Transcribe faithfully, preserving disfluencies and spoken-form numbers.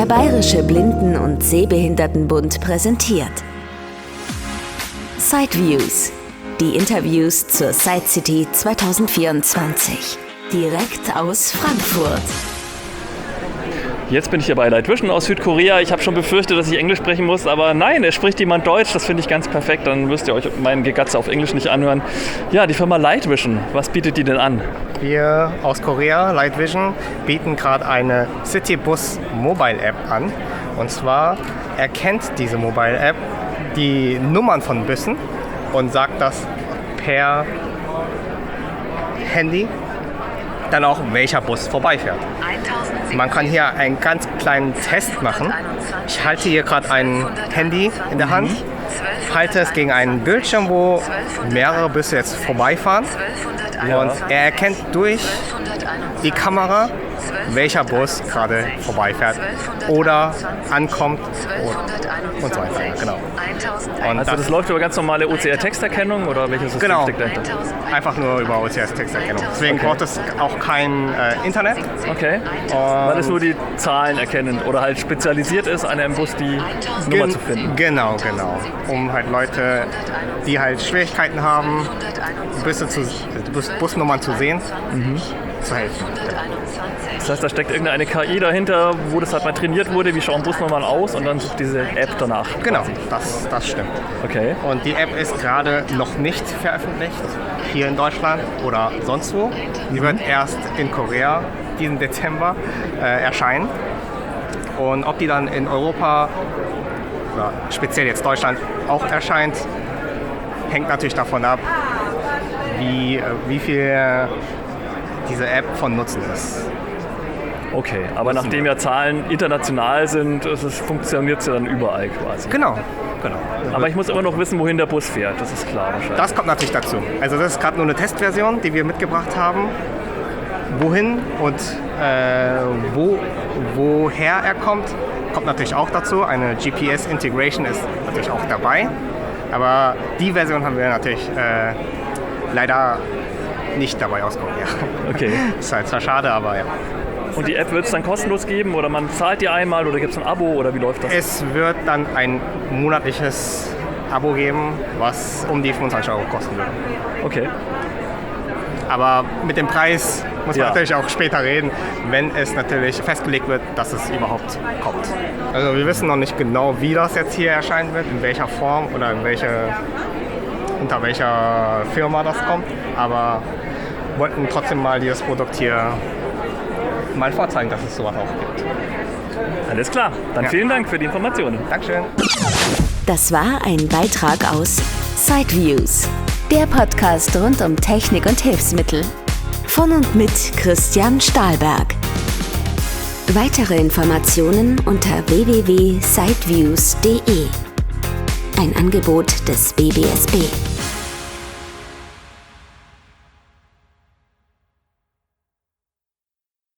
Der Bayerische Blinden- und Sehbehindertenbund präsentiert Sideviews, die Interviews zur Side City zwanzig vierundzwanzig, direkt aus Frankfurt. Jetzt bin ich hier bei Light Vision aus Südkorea. Ich habe schon befürchtet, dass ich Englisch sprechen muss, aber nein, es spricht jemand Deutsch. Das finde ich ganz perfekt. Dann müsst ihr euch meinen Gegatze auf Englisch nicht anhören. Ja, die Firma Light Vision, was bietet die denn an? Wir aus Korea, Light Vision, bieten gerade eine Citybus Mobile App an. Und zwar erkennt diese Mobile App die Nummern von Bussen und sagt das per Handy dann auch, welcher Bus vorbeifährt. Man kann hier einen ganz kleinen Test machen. Ich halte hier gerade ein Handy in der Hand, halte es gegen einen Bildschirm, wo mehrere Busse jetzt vorbeifahren. Ja. Und er erkennt durch die Kamera, welcher Bus gerade vorbeifährt oder ankommt und, und so weiter. Genau. Und Also das, das läuft über ganz normale O C R-Texterkennung oder welches System genau, steckt dahinter? Einfach nur über O C R-Texterkennung. Deswegen Okay. braucht es auch kein äh, Internet. Okay, weil es nur die Zahlen erkennt oder halt spezialisiert ist, an einem Bus die Nummer Gen- zu finden. Genau, genau. Um halt Leute, die halt Schwierigkeiten haben, Busse zu, Bus, Busnummern zu sehen, mhm. zu helfen. Das heißt, da steckt irgendeine K I dahinter, wo das halt mal trainiert wurde, wie schauen Busnummern aus und dann sucht diese App danach. Genau, das, das stimmt. Okay. Und die App ist gerade noch nicht veröffentlicht, hier in Deutschland oder sonst wo. Die wird erst in Korea diesen Dezember äh, erscheinen. Und ob die dann in Europa, oder speziell jetzt Deutschland, auch erscheint, hängt natürlich davon ab, wie, wie viel diese App von Nutzen ist. Okay, aber nachdem ja Zahlen international sind, funktioniert es ja dann überall quasi. Genau, genau. Aber ich muss immer noch wissen, wohin der Bus fährt, das ist klar wahrscheinlich. Das kommt natürlich dazu. Also das ist gerade nur eine Testversion, die wir mitgebracht haben. Wohin und äh, wo, woher er kommt, kommt natürlich auch dazu. Eine G P S-Integration ist natürlich auch dabei. Aber die Version haben wir natürlich äh, leider nicht dabei aus Korea. Okay. Ist halt zwar schade, aber ja. Und die App wird es dann kostenlos geben oder man zahlt die einmal oder gibt es ein Abo oder wie läuft das? Es wird dann ein monatliches Abo geben, was um die fünfundzwanzig Euro kosten wird. Okay. Aber mit dem Preis muss man Ja. natürlich auch später reden, wenn es natürlich festgelegt wird, dass es überhaupt kommt. Also wir wissen noch nicht genau, wie das jetzt hier erscheinen wird, in welcher Form oder in welche, unter welcher Firma das kommt. Aber wollten trotzdem mal dieses Produkt hier mal vorzeigen, dass es sowas auch gibt. Alles klar, dann Ja. vielen Dank für die Informationen. Dankeschön. Das war ein Beitrag aus Sideviews, der Podcast rund um Technik und Hilfsmittel. Von und mit Christian Stahlberg. Weitere Informationen unter w w w punkt sideviews punkt d e. Ein Angebot des B B S B.